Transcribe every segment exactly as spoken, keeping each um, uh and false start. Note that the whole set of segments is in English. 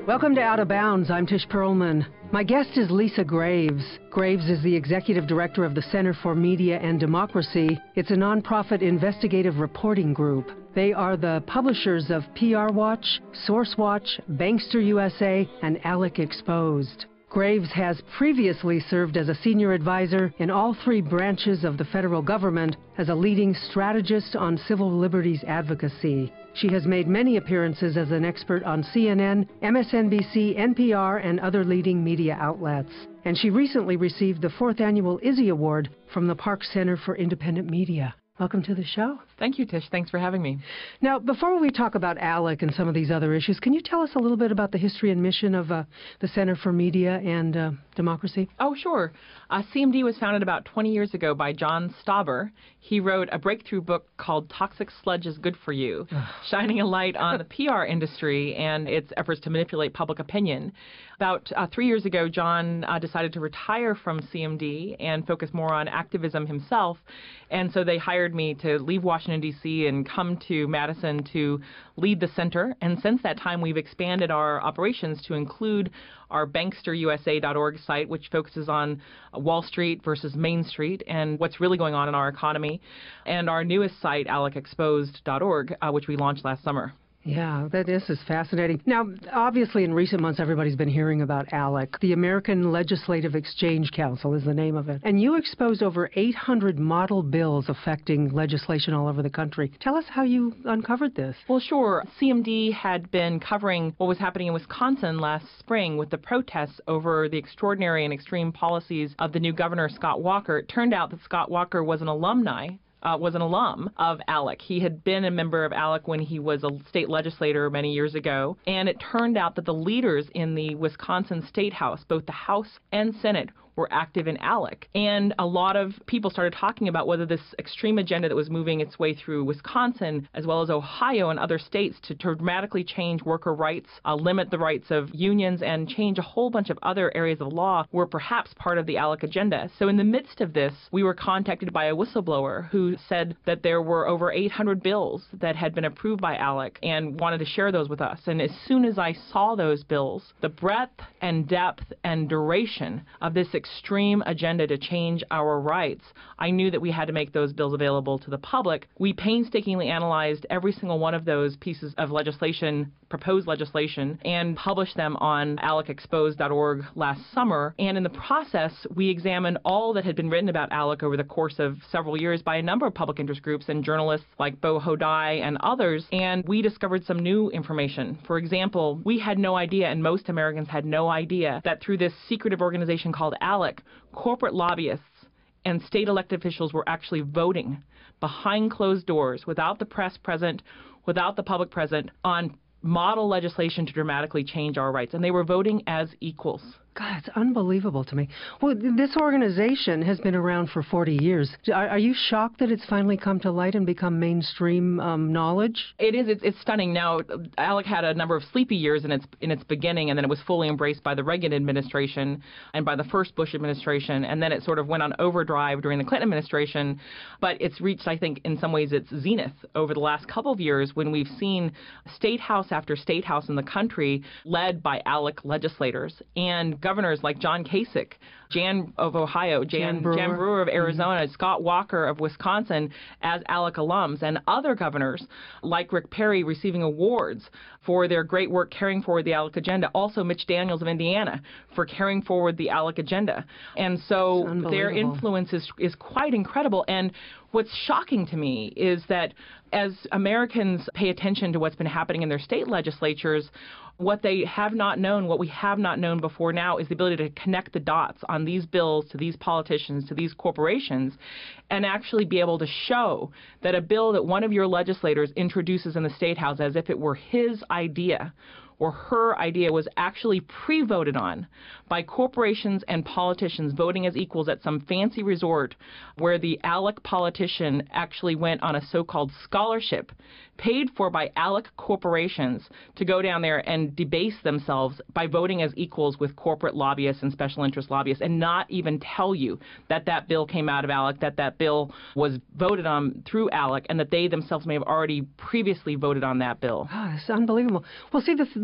Welcome to Out of Bounds. I'm Tish Perlman. My guest is Lisa Graves. Graves is the executive director of the Center for Media and Democracy. It's a nonprofit investigative reporting group. They are the publishers of P R Watch, Source Watch, Bankster U S A, and ALEC Exposed. Graves has previously served as a senior advisor in all three branches of the federal government as a leading strategist on civil liberties advocacy. She has made many appearances as an expert on C N N, M S N B C, N P R, and other leading media outlets. And she recently received the fourth annual Izzy Award from the Park Center for Independent Media. Welcome to the show. Thank you, Tish. Thanks for having me. Now, before we talk about ALEC and some of these other issues, can you tell us a little bit about the history and mission of uh, the Center for Media and uh, Democracy? Oh, sure. Uh, C M D was founded about twenty years ago by John Stauber. He wrote a breakthrough book called Toxic Sludge is Good for You, shining a light on the P R industry and its efforts to manipulate public opinion. About uh, three years ago, John uh, decided to retire from C M D and focus more on activism himself. And so they hired me to leave Washington, D C and come to Madison to lead the center. And since that time, we've expanded our operations to include our bankster U S A dot org site, which focuses on Wall Street versus Main Street and what's really going on in our economy, and our newest site, alec exposed dot org, uh, which we launched last summer. Yeah, that is, is fascinating. Now, obviously, in recent months, everybody's been hearing about ALEC. The American Legislative Exchange Council is the name of it. And you exposed over eight hundred model bills affecting legislation all over the country. Tell us how you uncovered this. Well, sure. C M D had been covering what was happening in Wisconsin last spring with the protests over the extraordinary and extreme policies of the new governor, Scott Walker. It turned out that Scott Walker was an alumni Uh, was an alum of ALEC. He had been a member of ALEC when he was a state legislator many years ago, and it turned out that the leaders in the Wisconsin State House, both the House and Senate, were active in ALEC. And a lot of people started talking about whether this extreme agenda that was moving its way through Wisconsin, as well as Ohio and other states, to dramatically change worker rights, uh, limit the rights of unions, and change a whole bunch of other areas of law were perhaps part of the ALEC agenda. So in the midst of this, we were contacted by a whistleblower who said that there were over eight hundred bills that had been approved by ALEC and wanted to share those with us. And as soon as I saw those bills, the breadth and depth and duration of this extreme agenda to change our rights, I knew that we had to make those bills available to the public. We painstakingly analyzed every single one of those pieces of legislation, proposed legislation, and published them on alec exposed dot org last summer. And in the process, we examined all that had been written about ALEC over the course of several years by a number of public interest groups and journalists like Bo Hodai and others, and we discovered some new information. For example, we had no idea, and most Americans had no idea, that through this secretive organization called ALEC, corporate lobbyists and state elected officials were actually voting behind closed doors, without the press present, without the public present, on model legislation to dramatically change our rights. And they were voting as equals. God, it's unbelievable to me. Well, this organization has been around for forty years. Are, are you shocked that it's finally come to light and become mainstream um, knowledge? It is. It's, it's stunning. Now, ALEC had a number of sleepy years in its in its beginning, and then it was fully embraced by the Reagan administration and by the first Bush administration, and then it sort of went on overdrive during the Clinton administration. But it's reached, I think, in some ways, its zenith over the last couple of years when we've seen state house after state house in the country led by ALEC legislators and governors like John Kasich, Jan of Ohio, Jan, Jan, Brewer. Jan Brewer of Arizona, Mm-hmm. Scott Walker of Wisconsin as ALEC alums, and other governors like Rick Perry receiving awards for their great work carrying forward the ALEC agenda. Also Mitch Daniels of Indiana for carrying forward the ALEC agenda. And so their influence is, is quite incredible. And what's shocking to me is that as Americans pay attention to what's been happening in their state legislatures, what they have not known, what we have not known before now, is the ability to connect the dots on these bills to these politicians, to these corporations, and actually be able to show that a bill that one of your legislators introduces in the State House as if it were his idea or her idea was actually pre-voted on by corporations and politicians voting as equals at some fancy resort where the ALEC politician actually went on a so-called scholarship paid for by ALEC corporations to go down there and debase themselves by voting as equals with corporate lobbyists and special interest lobbyists, and not even tell you that that bill came out of ALEC, that that bill was voted on through ALEC, and that they themselves may have already previously voted on that bill. Oh, it's unbelievable. Well, see, the, the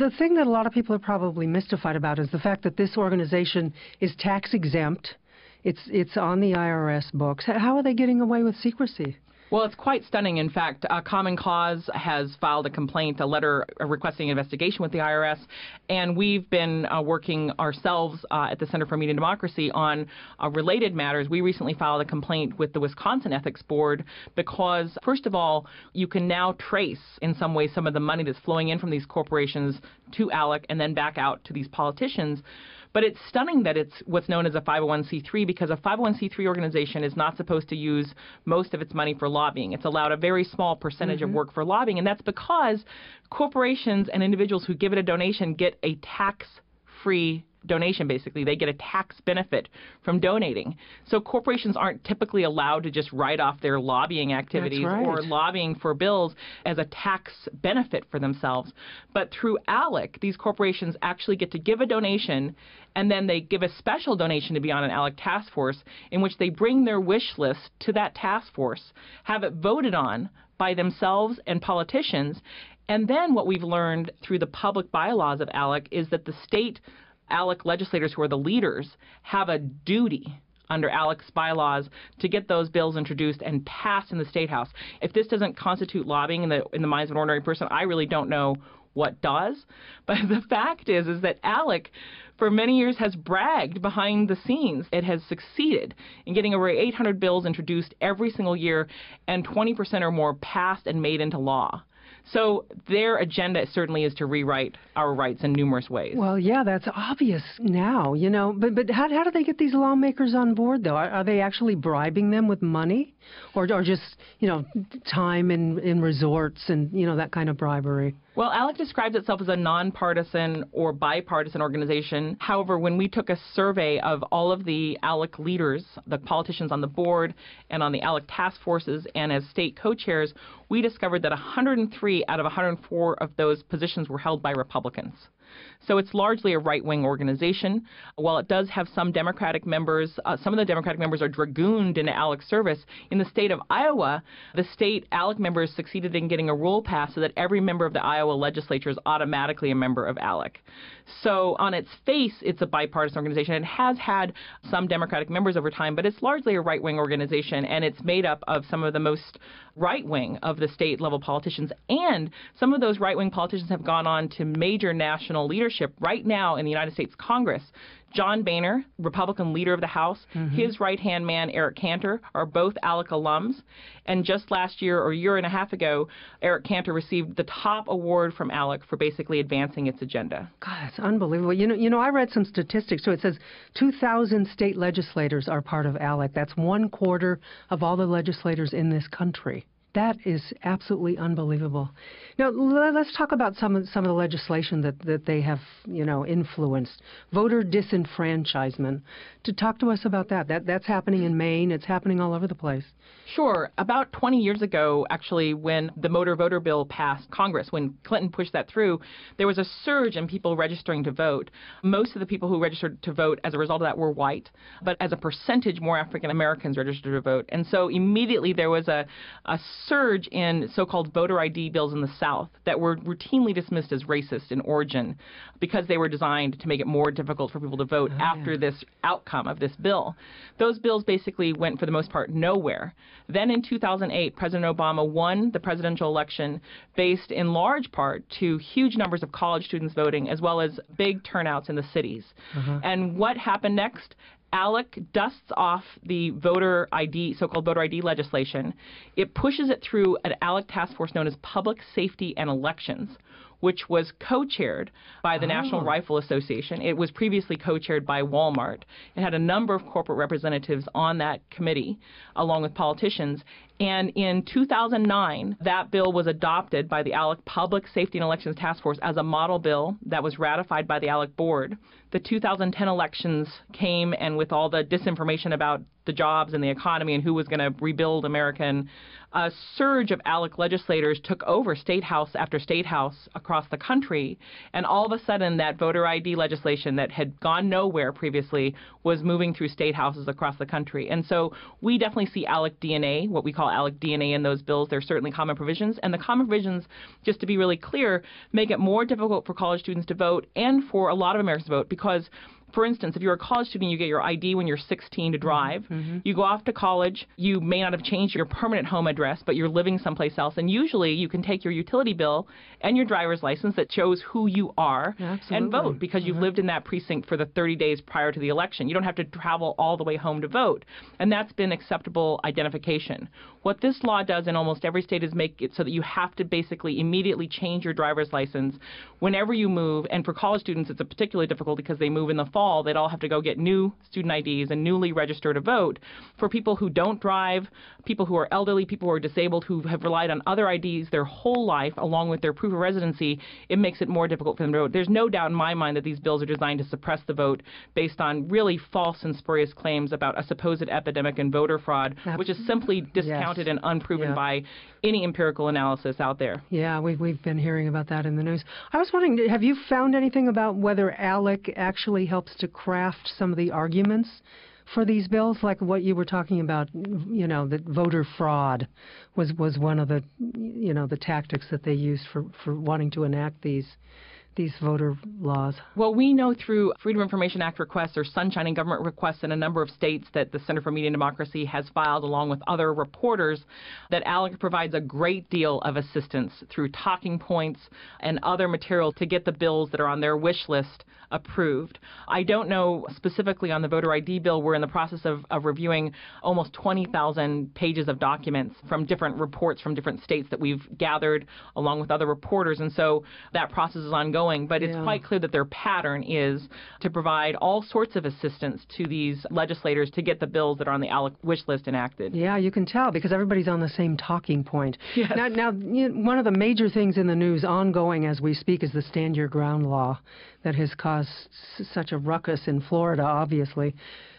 the thing that a lot of people are probably mystified about is the fact that this organization is tax exempt. It's, it's on the I R S books. How are they getting away with secrecy? Well, it's quite stunning. In fact, uh, Common Cause has filed a complaint, a letter uh, requesting investigation with the I R S, and we've been uh, working ourselves uh, at the Center for Media and Democracy on uh, related matters. We recently filed a complaint with the Wisconsin Ethics Board because, first of all, you can now trace in some way some of the money that's flowing in from these corporations to ALEC and then back out to these politicians. But it's stunning that it's what's known as a five oh one c three because a five oh one c three organization is not supposed to use most of its money for lobbying. It's allowed a very small percentage mm-hmm. of work for lobbying, and that's because corporations and individuals who give it a donation get a tax-free donation, basically. They get a tax benefit from donating. So corporations aren't typically allowed to just write off their lobbying activities right. or lobbying for bills as a tax benefit for themselves. But through ALEC, these corporations actually get to give a donation, and then they give a special donation to be on an ALEC task force in which they bring their wish list to that task force, have it voted on by themselves and politicians. And then what we've learned through the public bylaws of ALEC is that the state ALEC legislators, who are the leaders, have a duty under ALEC's bylaws to get those bills introduced and passed in the State House. If this doesn't constitute lobbying in the in the minds of an ordinary person, I really don't know what does. But the fact is, is that ALEC for many years has bragged behind the scenes. It has succeeded in getting over eight hundred bills introduced every single year and twenty percent or more passed and made into law. So their agenda certainly is to rewrite our rights in numerous ways. Well, yeah, that's obvious now, you know. But but how, how do they get these lawmakers on board, though? Are, are they actually bribing them with money? Or, or just, you know, time in, in resorts and, you know, that kind of bribery? Well, ALEC describes itself as a nonpartisan or bipartisan organization. However, when we took a survey of all of the ALEC leaders, the politicians on the board and on the ALEC task forces and as state co-chairs, we discovered that one hundred three out of one hundred four of those positions were held by Republicans. So it's largely a right-wing organization. While it does have some Democratic members, uh, some of the Democratic members are dragooned into ALEC service. In the state of Iowa, the state ALEC members succeeded in getting a rule passed so that every member of the Iowa legislature is automatically a member of ALEC. So on its face, it's a bipartisan organization. It has had some Democratic members over time, but it's largely a right-wing organization, and it's made up of some of the most right-wing of the state-level politicians. And some of those right-wing politicians have gone on to major national leadership right now in the United States Congress. John Boehner, Republican leader of the House, mm-hmm. his right-hand man, Eric Cantor, are both ALEC alums. And just last year or a year and a half ago, Eric Cantor received the top award from ALEC for basically advancing its agenda. God, that's unbelievable. You know, you know, I read some statistics. So it says two thousand state legislators are part of ALEC. That's one quarter of all the legislators in this country. That is absolutely unbelievable. Now, let's talk about some of some of the legislation that, that they have, you know, influenced. Voter disenfranchisement. To talk to us about that. That that's happening in Maine. It's happening all over the place. Sure. About twenty years ago, actually, when the motor voter bill passed Congress, when Clinton pushed that through, there was a surge in people registering to vote. Most of the people who registered to vote as a result of that were white, but as a percentage, more African Americans registered to vote. And so immediately there was a, a surge in so-called voter I D bills in the South that were routinely dismissed as racist in origin because they were designed to make it more difficult for people to vote oh, after yeah. this outcome of this bill. Those bills basically went, for the most part, nowhere. Then in two thousand eight, President Obama won the presidential election based in large part to huge numbers of college students voting as well as big turnouts in the cities. Uh-huh. And what happened next? ALEC dusts off the voter I D, so-called voter I D legislation. It pushes it through an ALEC task force known as Public Safety and Elections, which was co-chaired by the oh. National Rifle Association. It was previously co-chaired by Walmart. It had a number of corporate representatives on that committee, along with politicians. And in two thousand nine, that bill was adopted by the ALEC Public Safety and Elections Task Force as a model bill that was ratified by the ALEC board. The two thousand ten elections came, and with all the disinformation about the jobs and the economy and who was going to rebuild America. And a surge of ALEC legislators took over state house after state house across the country, and all of a sudden that voter I D legislation that had gone nowhere previously was moving through state houses across the country. And so we definitely see ALEC D N A, what we call ALEC D N A in those bills. There's certainly common provisions, and the common provisions, just to be really clear, make it more difficult for college students to vote and for a lot of Americans to vote because, for instance, if you're a college student, you get your I D when you're sixteen to drive. Mm-hmm. You go off to college. You may not have changed your permanent home address, but you're living someplace else. And usually you can take your utility bill and your driver's license that shows who you are Absolutely. and vote because you've mm-hmm. lived in that precinct for the thirty days prior to the election. You don't have to travel all the way home to vote. And that's been acceptable identification. What this law does in almost every state is make it so that you have to basically immediately change your driver's license whenever you move. And for college students, it's a particularly difficult because they move in the fall. They'd all have to go get new student I Ds and newly register to vote. For people who don't drive, people who are elderly, people who are disabled, who have relied on other I Ds their whole life, along with their proof of residency, it makes it more difficult for them to vote. There's no doubt in my mind that these bills are designed to suppress the vote based on really false and spurious claims about a supposed epidemic in voter fraud, Absolutely. Which is simply discounted yes. and unproven yeah. by any empirical analysis out there. Yeah, we've, we've been hearing about that in the news. I was wondering, have you found anything about whether ALEC actually helps to craft some of the arguments for these bills, like what you were talking about, you know, that voter fraud was, was one of the, you know, the tactics that they used for, for wanting to enact these these voter laws? Well, we know through Freedom of Information Act requests or sunshine in government requests in a number of states that the Center for Media and Democracy has filed along with other reporters that ALEC provides a great deal of assistance through talking points and other material to get the bills that are on their wish list approved. I don't know specifically on the voter I D bill. We're in the process of, of reviewing almost twenty thousand pages of documents from different reports from different states that we've gathered along with other reporters. And so that process is ongoing. But it's yeah. quite clear that their pattern is to provide all sorts of assistance to these legislators to get the bills that are on the ALEC wish list enacted. Yeah, you can tell because everybody's on the same talking point. Yes. Now, now you know, one of the major things in the news ongoing as we speak is the Stand Your Ground law that has caused s- such a ruckus in Florida, obviously.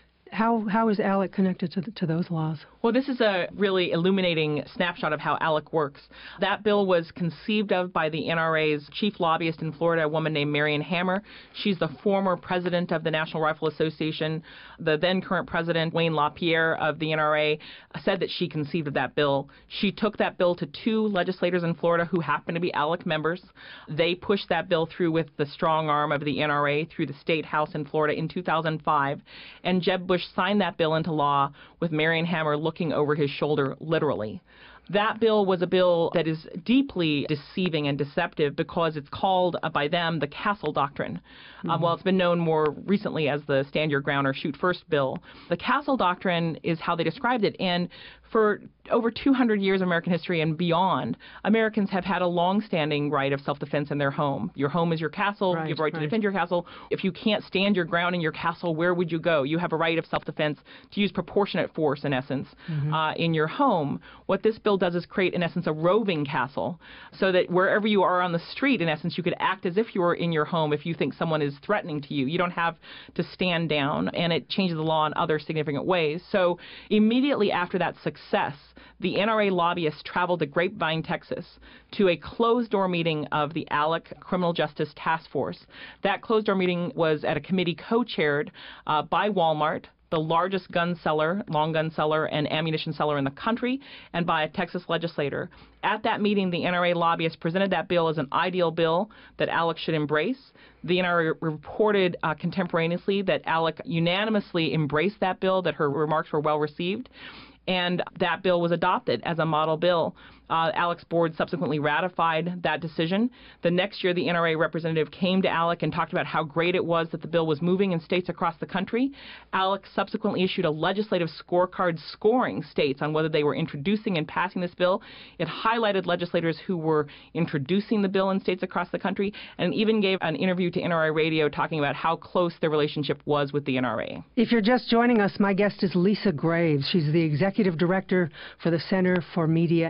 How how is ALEC connected to, the, to those laws? Well, this is a really illuminating snapshot of how ALEC works. That bill was conceived of by the N R A's chief lobbyist in Florida, a woman named Marion Hammer. She's the former president of the National Rifle Association. The then current president, Wayne LaPierre of the N R A, said that she conceived of that bill. She took that bill to two legislators in Florida who happen to be ALEC members. They pushed that bill through with the strong arm of the N R A through the state house in Florida in two thousand five. And Jeb Bush signed that bill into law with Marion Hammer looking over his shoulder, literally. That bill was a bill that is deeply deceiving and deceptive because it's called uh, by them the Castle Doctrine. Mm-hmm. Um, well, it's been known more recently as the Stand Your Ground or Shoot First bill. The Castle Doctrine is how they described it. And for over two hundred years of American history and beyond, Americans have had a long-standing right of self-defense in their home. Your home is your castle. Right, you have a right, right to defend your castle. If you can't stand your ground in your castle, where would you go? You have a right of self-defense to use proportionate force, in essence, mm-hmm. uh, in your home. What this bill does is create, in essence, a roving castle so that wherever you are on the street, in essence, you could act as if you were in your home if you think someone is threatening to you. You don't have to stand down, and it changes the law in other significant ways. So immediately after that success, the N R A lobbyists traveled to Grapevine, Texas, to a closed-door meeting of the ALEC Criminal Justice Task Force. That closed-door meeting was at a committee co-chaired uh, by Walmart, the largest gun seller, long gun seller, and ammunition seller in the country, and by a Texas legislator. At that meeting, the N R A lobbyists presented that bill as an ideal bill that ALEC should embrace. The N R A reported uh, contemporaneously that ALEC unanimously embraced that bill, that her remarks were well received, and that bill was adopted as a model bill. Uh, ALEC's board subsequently ratified that decision. The next year, the N R A representative came to ALEC and talked about how great it was that the bill was moving in states across the country. ALEC subsequently issued a legislative scorecard scoring states on whether they were introducing and passing this bill. It highlighted legislators who were introducing the bill in states across the country, and even gave an interview to N R A Radio talking about how close their relationship was with the N R A. If you're just joining us, my guest is Lisa Graves. She's the executive director for the Center for Media and Democracy.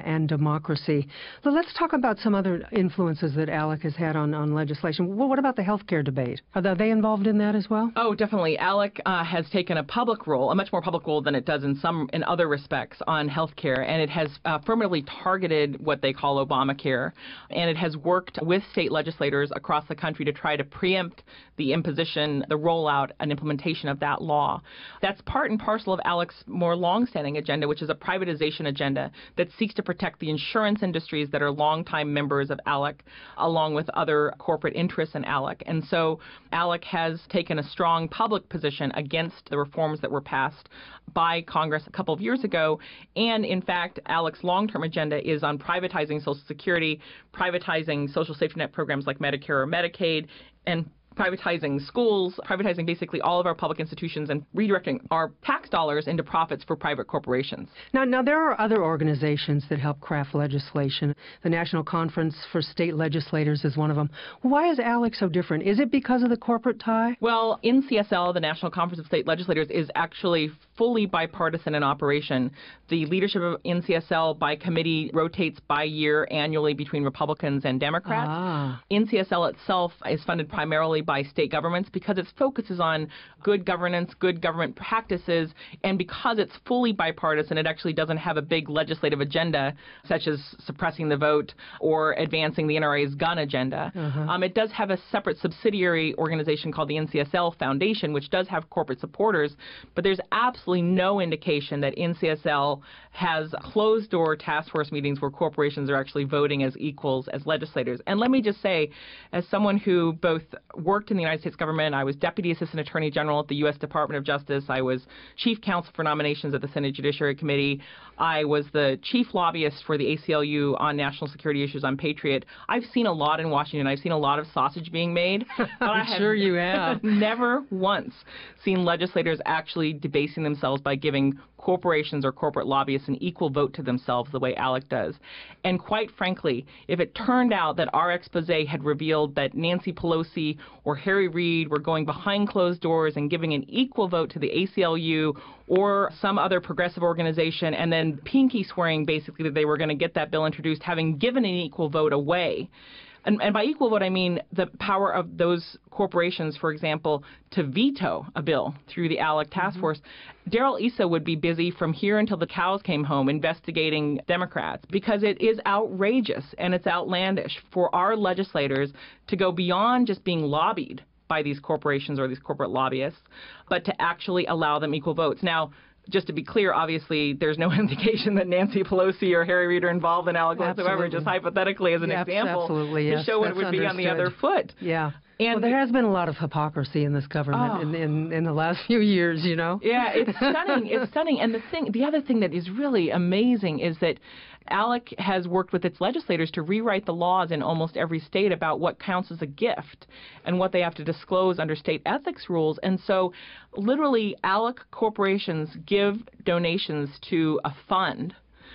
democracy. So let's talk about some other influences that ALEC has had on, on legislation. Well, what about the health care debate? Are they involved in that as well? Oh, definitely. ALEC uh, has taken a public role, a much more public role than it does in some in other respects on health care, and it has uh, affirmatively targeted what they call Obamacare, and it has worked with state legislators across the country to try to preempt the imposition, the rollout, and implementation of that law. That's part and parcel of ALEC's more longstanding agenda, which is a privatization agenda that seeks to protect the insurance industries that are longtime members of ALEC, along with other corporate interests in ALEC. And so ALEC has taken a strong public position against the reforms that were passed by Congress a couple of years ago. And in fact, ALEC's long-term agenda is on privatizing Social Security, privatizing social safety net programs like Medicare or Medicaid, and privatizing schools, privatizing basically all of our public institutions and redirecting our tax dollars into profits for private corporations. Now, now there are other organizations that help craft legislation. The National Conference for State Legislators is one of them. Why is ALEC so different? Is it because of the corporate tie? Well, N C S L, the National Conference of State Legislators, is actually fully bipartisan in operation. The leadership of N C S L by committee rotates by year annually between Republicans and Democrats. Ah. N C S L itself is funded primarily by state governments because its focus is on good governance, good government practices, and because it's fully bipartisan, it actually doesn't have a big legislative agenda, such as suppressing the vote or advancing the N R A's gun agenda. Uh-huh. Um, it does have a separate subsidiary organization called the N C S L Foundation, which does have corporate supporters, but there's absolutely no indication that N C S L has closed-door task force meetings where corporations are actually voting as equals as legislators. And let me just say, as someone who both worked in the United States government, I was Deputy Assistant Attorney General at the U S Department of Justice, I was Chief Counsel for Nominations at the Senate Judiciary Committee, I was the Chief Lobbyist for the A C L U on national security issues on Patriot. I've seen a lot in Washington. I've seen a lot of sausage being made. But I'm I have sure you have. never once seen legislators actually debasing themselves by giving corporations or corporate lobbyists an equal vote to themselves the way ALEC does. And quite frankly, if it turned out that our expose had revealed that Nancy Pelosi or Harry Reid were going behind closed doors and giving an equal vote to the A C L U or some other progressive organization and then pinky swearing basically that they were going to get that bill introduced, having given an equal vote away, And, and by equal vote, I mean the power of those corporations, for example, to veto a bill through the ALEC task mm-hmm. force. Darrell Issa would be busy from here until the cows came home investigating Democrats because it is outrageous and it's outlandish for our legislators to go beyond just being lobbied by these corporations or these corporate lobbyists, but to actually allow them equal votes. Now, just to be clear, obviously, there's no indication that Nancy Pelosi or Harry Reid are involved in ALEC whatsoever, just hypothetically as an yeah, example absolutely, yes. to show what That's it would understood. be on the other foot. Yeah. And well, there has been a lot of hypocrisy in this government oh. in, in in the last few years, you know. Yeah, it's stunning. It's stunning. And the thing, the other thing that is really amazing is that ALEC has worked with its legislators to rewrite the laws in almost every state about what counts as a gift and what they have to disclose under state ethics rules. And so literally ALEC corporations give donations to a fund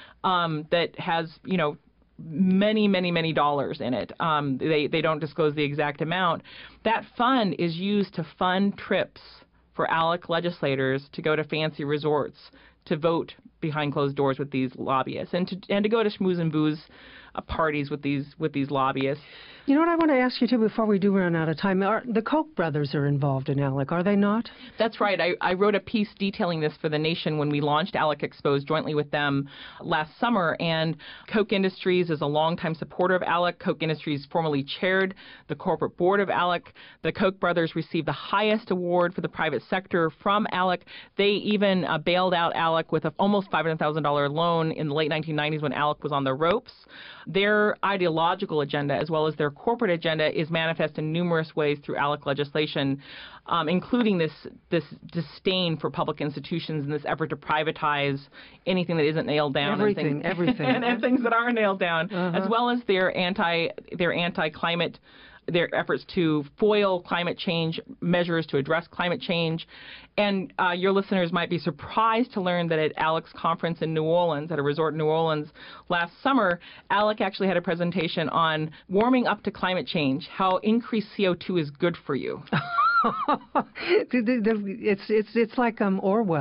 um, that has, you know, many, many, many dollars in it. Um, they, they don't disclose the exact amount. That fund is used to fund trips for ALEC legislators to go to fancy resorts to vote behind closed doors with these lobbyists and to and to go to schmooze and booze uh, parties with these with these lobbyists. You know what I want to ask you, too, before we do run out of time? Are, the Koch brothers are involved in ALEC, are they not? That's right. I, I wrote a piece detailing this for The Nation when we launched ALEC Exposed jointly with them last summer. And Koch Industries is a longtime supporter of ALEC. Koch Industries formerly chaired the corporate board of ALEC. The Koch brothers received the highest award for the private sector from ALEC. They even uh, bailed out ALEC with an almost five hundred thousand dollars loan in the late nineteen nineties when ALEC was on the ropes. Their ideological agenda, as well as their corporate agenda, is manifest in numerous ways through ALEC legislation, um, including this this disdain for public institutions and this effort to privatize anything that isn't nailed down, everything, and things, everything, and, and things that are nailed down, uh-huh. as well as their anti their anti-climate. Their efforts to foil climate change measures to address climate change. And uh, your listeners might be surprised to learn that at ALEC's conference in New Orleans, at a resort in New Orleans last summer, ALEC actually had a presentation on warming up to climate change, how increased C O two is good for you. it's, it's, it's like um, Orwell.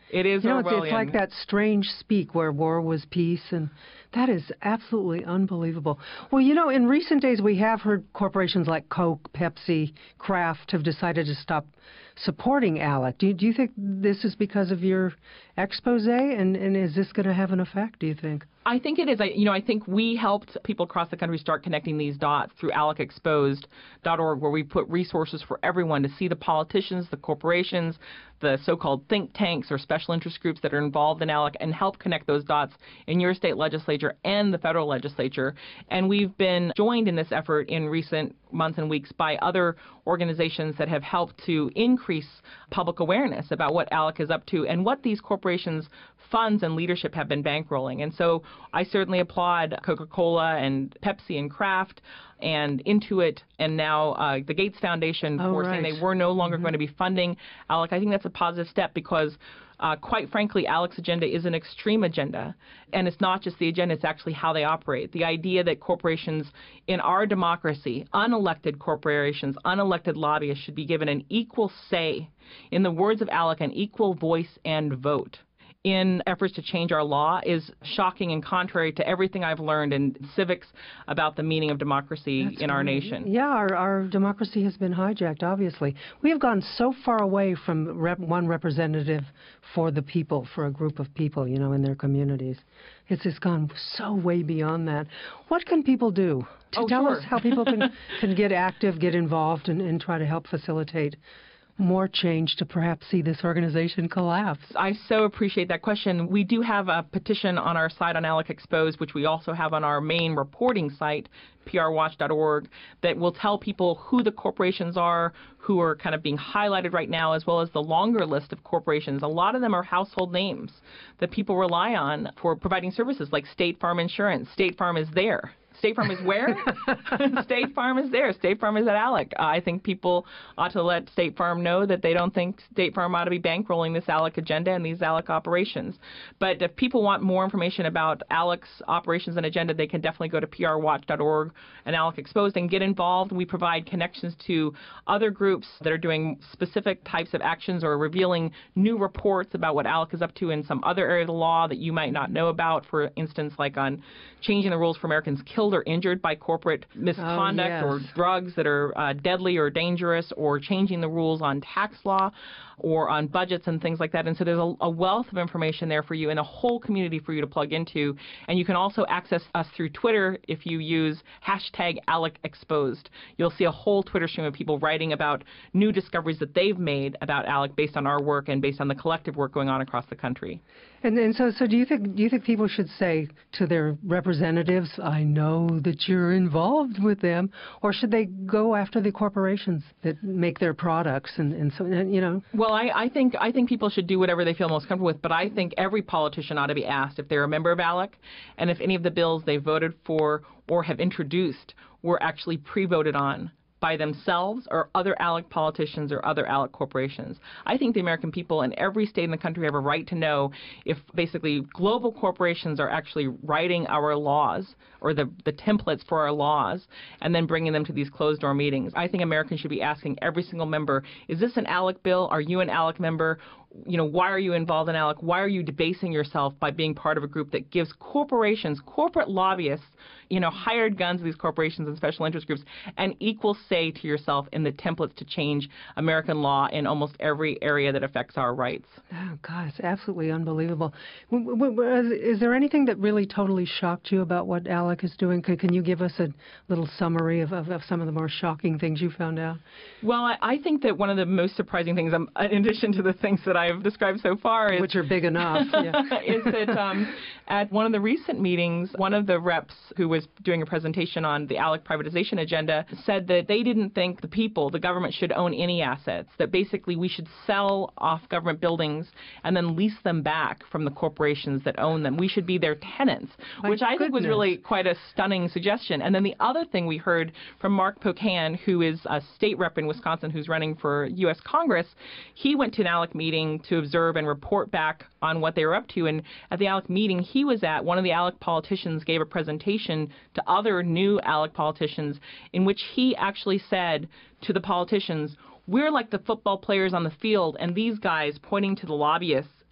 It is you know, it's, Orwellian. it's like that strange speak where war was peace, and that is absolutely unbelievable. Well, you know, in recent days we have heard corporations like Coke, Pepsi, Kraft have decided to stop supporting ALEC. Do you, do you think this is because of your expose, and, and is this going to have an effect, do you think? I think it is. I, you know, I think we helped people across the country start connecting these dots through alec exposed dot org, where we put resources for everyone to see the politicians, the corporations, the so-called think tanks or special interest groups that are involved in ALEC, and help connect those dots in your state legislature and the federal legislature. And we've been joined in this effort in recent months and weeks by other organizations that have helped to increase public awareness about what ALEC is up to and what these corporations' funds and leadership have been bankrolling. And so I certainly applaud Coca-Cola and Pepsi and Kraft and Intuit and now uh, the Gates Foundation oh, for right. saying they were no longer mm-hmm. going to be funding ALEC. I think that's a positive step because Uh, quite frankly, ALEC's agenda is an extreme agenda. And it's not just the agenda, it's actually how they operate. The idea that corporations in our democracy, unelected corporations, unelected lobbyists, should be given an equal say, in the words of ALEC, an equal voice and vote in efforts to change our law is shocking and contrary to everything I've learned in civics about the meaning of democracy That's in our right. nation. Yeah, our, our democracy has been hijacked, obviously. We have gone so far away from rep- one representative for the people, for a group of people, you know, in their communities. It's just gone so way beyond that. What can people do to oh, tell sure. us how people can, can get active, get involved, and, and try to help facilitate more change to perhaps see this organization collapse? I so appreciate that question. We do have a petition on our site on ALEC Exposed, which we also have on our main reporting site, P R watch dot org, that will tell people who the corporations are, who are kind of being highlighted right now, as well as the longer list of corporations. A lot of them are household names that people rely on for providing services like State Farm Insurance. State Farm is there. State Farm is where? State Farm is there. State Farm is at ALEC. Uh, I think people ought to let State Farm know that they don't think State Farm ought to be bankrolling this ALEC agenda and these ALEC operations. But if people want more information about ALEC's operations and agenda, they can definitely go to P R watch dot org and ALEC Exposed and get involved. We provide connections to other groups that are doing specific types of actions or revealing new reports about what ALEC is up to in some other area of the law that you might not know about, for instance, like on changing the rules for Americans killed or injured by corporate misconduct oh, yes. or drugs that are uh, deadly or dangerous, or changing the rules on tax law or on budgets and things like that. And so there's a, a wealth of information there for you and a whole community for you to plug into. And you can also access us through Twitter if you use hashtag ALEC Exposed. You'll see a whole Twitter stream of people writing about new discoveries that they've made about ALEC based on our work and based on the collective work going on across the country. And, and so, so do you think do you think people should say to their representatives, "I know that you're involved with them," or should they go after the corporations that make their products and, and so and, you know? Well, I, I think I think people should do whatever they feel most comfortable with, but I think every politician ought to be asked if they're a member of ALEC and if any of the bills they voted for or have introduced were actually pre-voted on by themselves or other ALEC politicians or other ALEC corporations. I think the American people in every state in the country have a right to know if basically global corporations are actually writing our laws or the, the templates for our laws and then bringing them to these closed-door meetings. I think Americans should be asking every single member, is this an ALEC bill? Are you an ALEC member? You know, why are you involved in ALEC? Why are you debasing yourself by being part of a group that gives corporations, corporate lobbyists, you know, hired guns of these corporations and special interest groups, an equal say to yourself in the templates to change American law in almost every area that affects our rights? Oh, God, it's absolutely unbelievable. W- w- w- is there anything that really totally shocked you about what ALEC is doing? Can, can you give us a little summary of, of, of some of the more shocking things you found out? Well, I, I think that one of the most surprising things, um, in addition to the things that I've described so far, is which are big enough, yeah. is that um, at one of the recent meetings, one of the reps who was doing a presentation on the ALEC privatization agenda said that they didn't think the people, the government, should own any assets, that basically we should sell off government buildings and then lease them back from the corporations that own them. We should be their tenants, My which I goodness. think was really quite a stunning suggestion. And then the other thing we heard from Mark Pocan, who is a state rep in Wisconsin who's running for U S Congress, he went to an ALEC meeting to observe and report back on what they were up to. And at the ALEC meeting he was at, one of the ALEC politicians gave a presentation to other new ALEC politicians in which he actually said to the politicians, we're like the football players on the field, and these guys, pointing to the lobbyists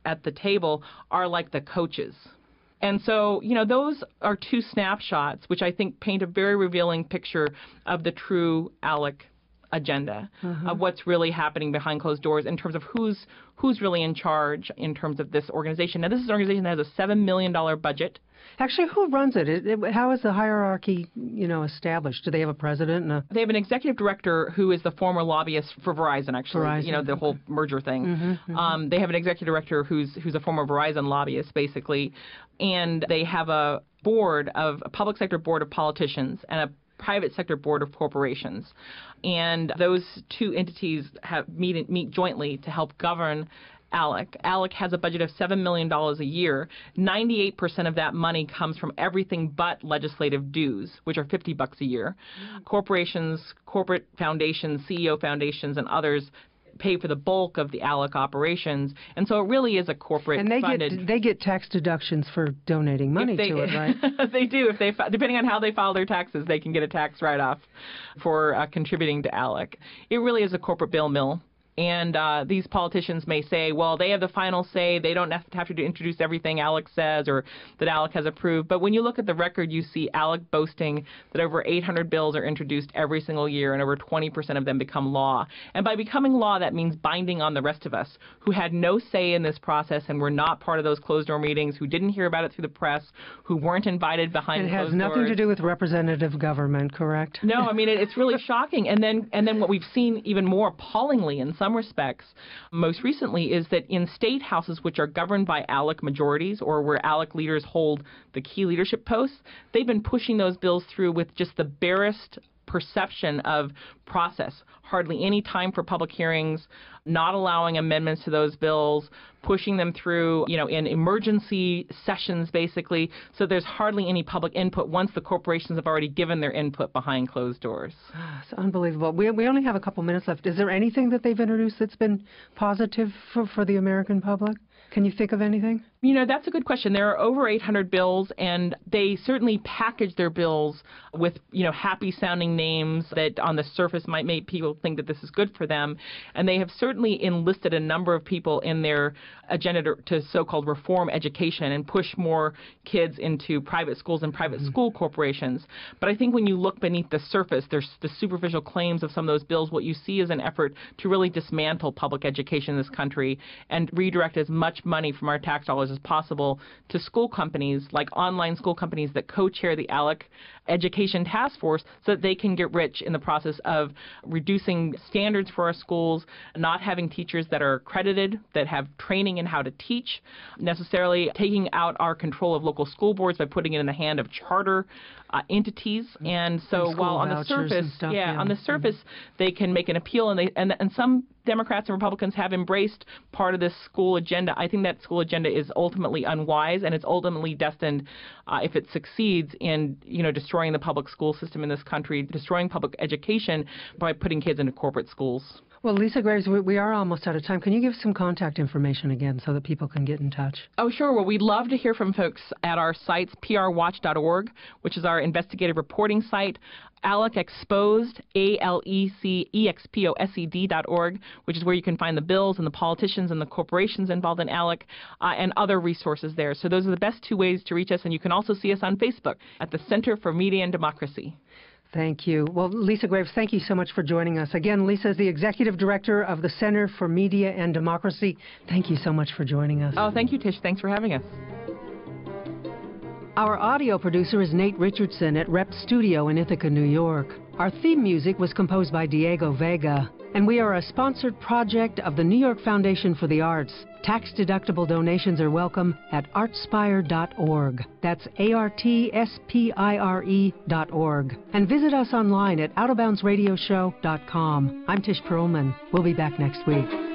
at the table are like the coaches. And so, you know, those are two snapshots, which I think paint a very revealing picture of the true ALEC agenda, uh-huh. of what's really happening behind closed doors in terms of who's who's really in charge in terms of this organization. Now, this is an organization that has a seven million dollars budget. Actually, who runs it? It, it? How is the hierarchy, you know, established? Do they have a president? And a... They have an executive director who is the former lobbyist for Verizon, actually, Verizon. you know, the whole merger thing. Mm-hmm, mm-hmm. Um, they have an executive director who's who's a former Verizon lobbyist, basically, and they have a board of a public sector board of politicians and a private sector board of corporations. And those two entities have meet meet jointly to help govern ALEC. ALEC has a budget of seven million dollars a year. ninety-eight percent of that money comes from everything but legislative dues, which are fifty bucks a year. Mm-hmm. Corporations, corporate foundations, C E O foundations, and others pay for the bulk of the ALEC operations, and so it really is a corporate and they funded. get they get tax deductions for donating money they, to it, right? They do. If they depending on how they file their taxes, they can get a tax write-off for uh, contributing to ALEC. It really is a corporate bill mill. And uh, these politicians may say, well, they have the final say. They don't have to introduce everything ALEC says or that ALEC has approved. But when you look at the record, you see ALEC boasting that over eight hundred bills are introduced every single year, and over twenty percent of them become law. And by becoming law, that means binding on the rest of us who had no say in this process and were not part of those closed-door meetings, who didn't hear about it through the press, who weren't invited behind it closed doors. It has nothing to do with representative government, correct? No, I mean, it, it's really shocking. And then, and then what we've seen even more appallingly in some respects, most recently, is that in state houses which are governed by ALEC majorities or where ALEC leaders hold the key leadership posts, they've been pushing those bills through with just the barest perception of process. Hardly any time for public hearings, not allowing amendments to those bills, pushing them through, you know, in emergency sessions, basically. So there's hardly any public input once the corporations have already given their input behind closed doors. It's unbelievable. We we only have a couple minutes left. Is there anything that they've introduced that's been positive for, for the American public? Can you think of anything? You know, that's a good question. There are over eight hundred bills, and they certainly package their bills with, you know, happy-sounding names that on the surface might make people think that this is good for them. And they have certainly enlisted a number of people in their agenda to, to so-called reform education and push more kids into private schools and private mm-hmm. school corporations. But I think when you look beneath the surface, there's the superficial claims of some of those bills, what you see is an effort to really dismantle public education in this country and redirect as much money from our tax dollars as possible to school companies, like online school companies that co-chair the ALEC Education Task Force, so that they can get rich in the process of reducing standards for our schools, not having teachers that are accredited, that have training in how to teach, necessarily taking out our control of local school boards by putting it in the hand of charter uh, entities. And so and while on the surface, stuff, yeah, yeah, on the surface, mm-hmm. they can make an appeal, and they and, and some Democrats and Republicans have embraced part of this school agenda. I think that school agenda is ultimately unwise, and it's ultimately destined, uh, if it succeeds, in, you know, destroying the public school system in this country, destroying public education by putting kids into corporate schools. Well, Lisa Graves, we, we are almost out of time. Can you give some contact information again so that people can get in touch? Oh, sure. Well, we'd love to hear from folks at our sites, P R watch dot org, which is our investigative reporting site, ALEC Exposed, A L E C E X P O S E D dot org, which is where you can find the bills and the politicians and the corporations involved in ALEC, uh, and other resources there. So those are the best two ways to reach us, and you can also see us on Facebook at the Center for Media and Democracy. Thank you. Well, Lisa Graves, thank you so much for joining us. Again, Lisa is the Executive Director of the Center for Media and Democracy. Thank you so much for joining us. Oh, thank you, Tish. Thanks for having us. Our audio producer is Nate Richardson at Rep Studio in Ithaca, New York. Our theme music was composed by Diego Vega. And we are a sponsored project of the New York Foundation for the Arts. Tax-deductible donations are welcome at artspire dot org. That's A R T S P I R E dot org. And visit us online at out of bounds radio show dot com. I'm Tish Perlman. We'll be back next week.